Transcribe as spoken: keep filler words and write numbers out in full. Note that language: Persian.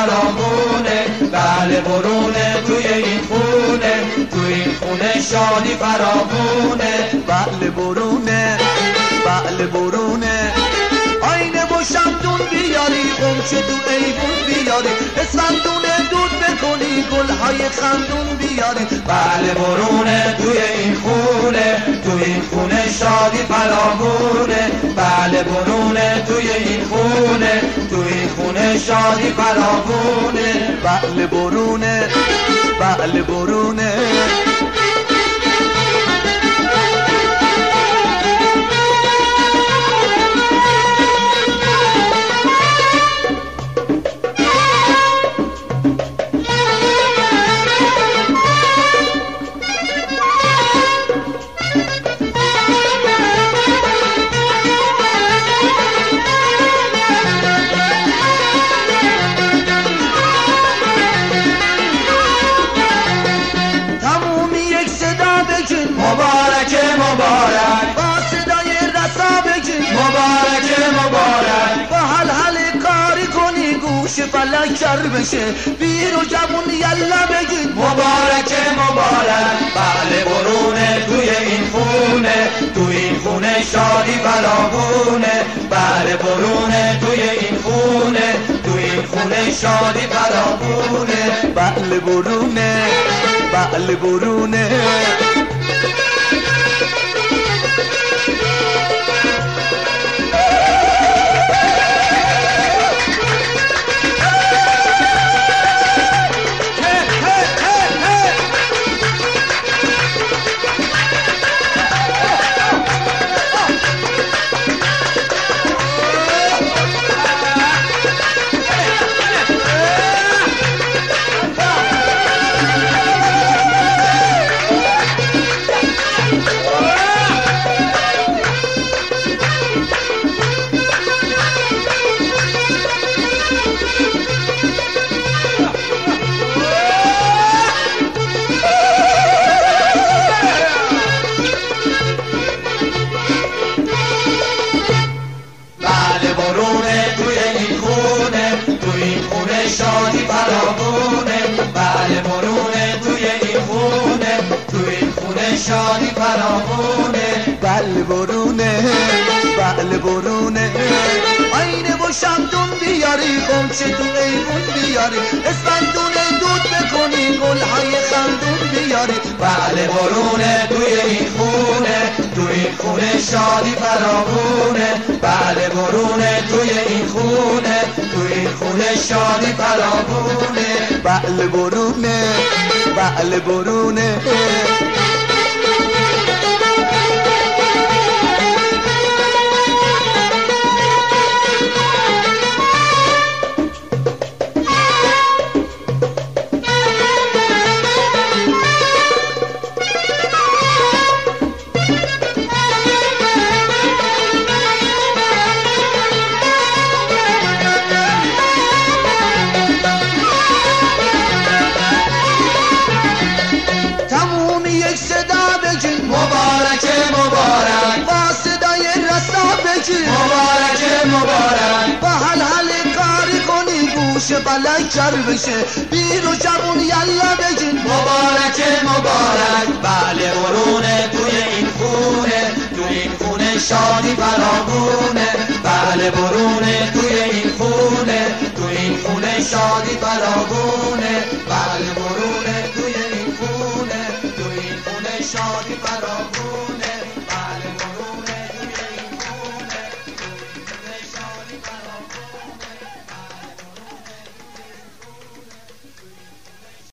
فراوونه، بله برونه توی این خونه، توی این خونه شادی فراوونه، بله برونه بله برونه. آینه و شمدون بیاری، قمچه تو ایوون بیاری، اسفندون دود بکنی، گلهای خندون بیاری. بله برونه توی این خونه، توی این خونه شادی فراوونه، بله برونه توی این خونه، توی این خونه شادی فراوونه، بله برونه بله برونه. مبارک مبارک، با صدای رسا بگی مبارک مبارک، با حل حل کاری کنی گوش فلک کر بشه، بیر و جوون یلا بگی مبارک مبارک. بله برونه توی این خونه، توی این خونه شادی فراوونه، بله برونه توی این خونه، توی این خونه شادی فراوونه، بله برونه بله برونه. شادی فراوونه، بله برونه توی این خونه، توی این خونه شادی فراوونه، بله برونه بله برونه. آینه و شمدون بیاری، قمچه تو ایوون بیاری، اسفندون دود بکنی، گلهای خندون بیاری. بله برونه توی این خونه، توی این خونه شادی فراوونه، بله برونه توی این خونه، توی این خونه شادی فراوونه، بله برونه بله برونه. مبارک مبارک، با صدای رسا بگی مبارک مبارک، با حل حل کاری کنی گوش فلک کر بشه، بیر و جوون یلا بگی مبارک مبارک. بله برونه توی این خونه، توی این خونه شادی فراوونه، بله برونه توی این خونه، توی این خونه شادی فراوونه، بله برونه توی این خونه، توی این خونه شادی فراوونه.